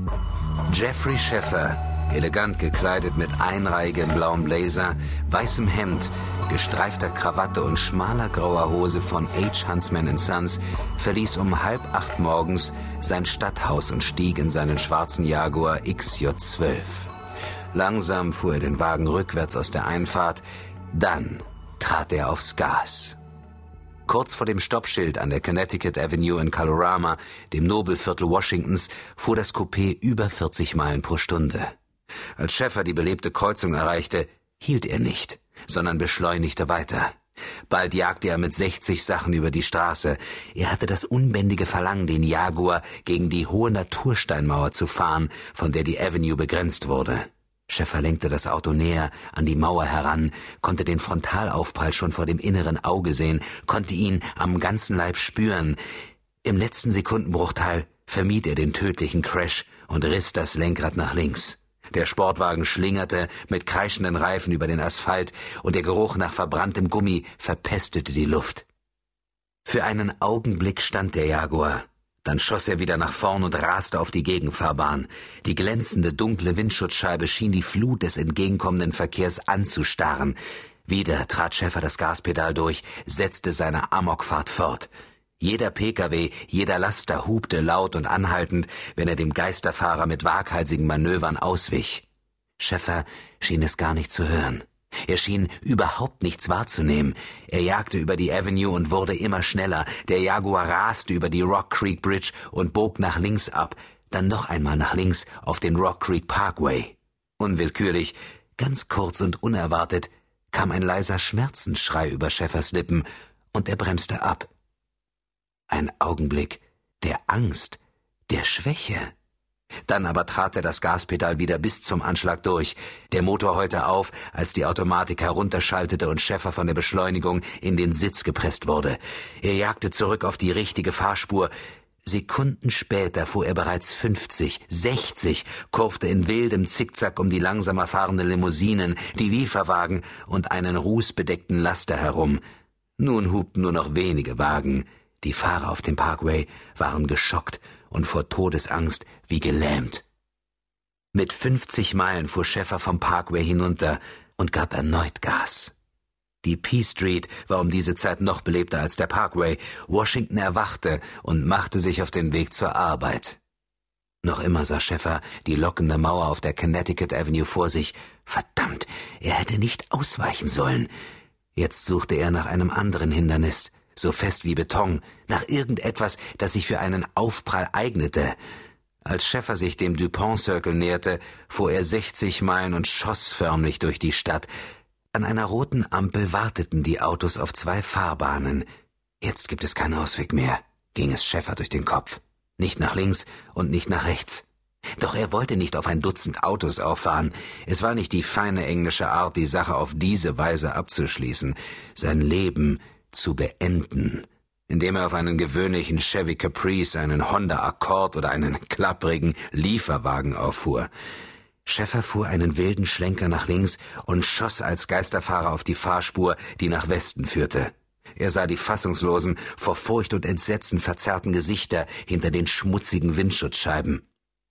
Jeffrey Sheffer, elegant gekleidet mit einreihigem blauem Blazer, weißem Hemd, gestreifter Krawatte und schmaler grauer Hose von H. Huntsman & Sons, verließ um 7:30 morgens sein Stadthaus und stieg in seinen schwarzen Jaguar XJ12. Langsam fuhr er den Wagen rückwärts aus der Einfahrt, dann trat er aufs Gas. Kurz vor dem Stoppschild an der Connecticut Avenue in Colorama, dem Nobelviertel Washingtons, fuhr das Coupé über 40 Meilen pro Stunde. Als Sheffer die belebte Kreuzung erreichte, hielt er nicht, sondern beschleunigte weiter. Bald jagte er mit 60 Sachen über die Straße. Er hatte das unbändige Verlangen, den Jaguar gegen die hohe Natursteinmauer zu fahren, von der die Avenue begrenzt wurde. Sheffer lenkte das Auto näher an die Mauer heran, konnte den Frontalaufprall schon vor dem inneren Auge sehen, konnte ihn am ganzen Leib spüren. Im letzten Sekundenbruchteil vermied er den tödlichen Crash und riss das Lenkrad nach links. Der Sportwagen schlingerte mit kreischenden Reifen über den Asphalt und der Geruch nach verbranntem Gummi verpestete die Luft. Für einen Augenblick stand der Jaguar. Dann schoss er wieder nach vorn und raste auf die Gegenfahrbahn. Die glänzende, dunkle Windschutzscheibe schien die Flut des entgegenkommenden Verkehrs anzustarren. Wieder trat Sheffer das Gaspedal durch, setzte seine Amokfahrt fort. Jeder Pkw, jeder Laster hupte laut und anhaltend, wenn er dem Geisterfahrer mit waghalsigen Manövern auswich. Sheffer schien es gar nicht zu hören. Er schien überhaupt nichts wahrzunehmen. Er jagte über die Avenue und wurde immer schneller. Der Jaguar raste über die Rock Creek Bridge und bog nach links ab, dann noch einmal nach links auf den Rock Creek Parkway. Unwillkürlich, ganz kurz und unerwartet, kam ein leiser Schmerzensschrei über Sheffers Lippen und er bremste ab. Ein Augenblick der Angst, der Schwäche. Dann aber trat er das Gaspedal wieder bis zum Anschlag durch. Der Motor heulte auf, als die Automatik herunterschaltete und Sheffer von der Beschleunigung in den Sitz gepresst wurde. Er jagte zurück auf die richtige Fahrspur. Sekunden später fuhr er bereits 50, 60, kurfte in wildem Zickzack um die langsamer fahrenden Limousinen, die Lieferwagen und einen rußbedeckten Laster herum. Nun hupten nur noch wenige Wagen. Die Fahrer auf dem Parkway waren geschockt und vor Todesangst wie gelähmt. Mit 50 Meilen fuhr Sheffer vom Parkway hinunter und gab erneut Gas. Die P Street war um diese Zeit noch belebter als der Parkway. Washington erwachte und machte sich auf den Weg zur Arbeit. Noch immer sah Sheffer die lockende Mauer auf der Connecticut Avenue vor sich. Verdammt, er hätte nicht ausweichen sollen. Jetzt suchte er nach einem anderen Hindernis, so fest wie Beton, nach irgendetwas, das sich für einen Aufprall eignete. Als Sheffer sich dem Dupont Circle näherte, fuhr er 60 Meilen und schoss förmlich durch die Stadt. An einer roten Ampel warteten die Autos auf 2 Fahrbahnen. Jetzt gibt es keinen Ausweg mehr, ging es Sheffer durch den Kopf. Nicht nach links und nicht nach rechts. Doch er wollte nicht auf ein Dutzend Autos auffahren. Es war nicht die feine englische Art, die Sache auf diese Weise abzuschließen. Sein Leben zu beenden, indem er auf einen gewöhnlichen Chevy Caprice, einen Honda Accord oder einen klapprigen Lieferwagen auffuhr. Sheffer fuhr einen wilden Schlenker nach links und schoss als Geisterfahrer auf die Fahrspur, die nach Westen führte. Er sah die fassungslosen, vor Furcht und Entsetzen verzerrten Gesichter hinter den schmutzigen Windschutzscheiben.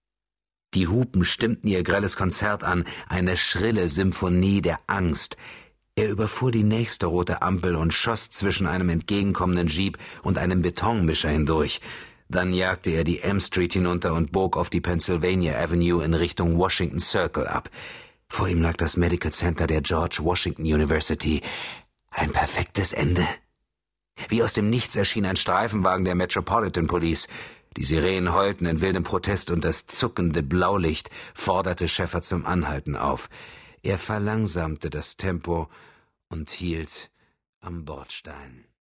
Die Hupen stimmten ihr grelles Konzert an, eine schrille Symphonie der Angst. Er überfuhr die nächste rote Ampel und schoss zwischen einem entgegenkommenden Jeep und einem Betonmischer hindurch. Dann jagte er die M Street hinunter und bog auf die Pennsylvania Avenue in Richtung Washington Circle ab. Vor ihm lag das Medical Center der George Washington University. Ein perfektes Ende. Wie aus dem Nichts erschien ein Streifenwagen der Metropolitan Police. Die Sirenen heulten in wildem Protest und das zuckende Blaulicht forderte Sheffer zum Anhalten auf. Er verlangsamte das Tempo und hielt am Bordstein.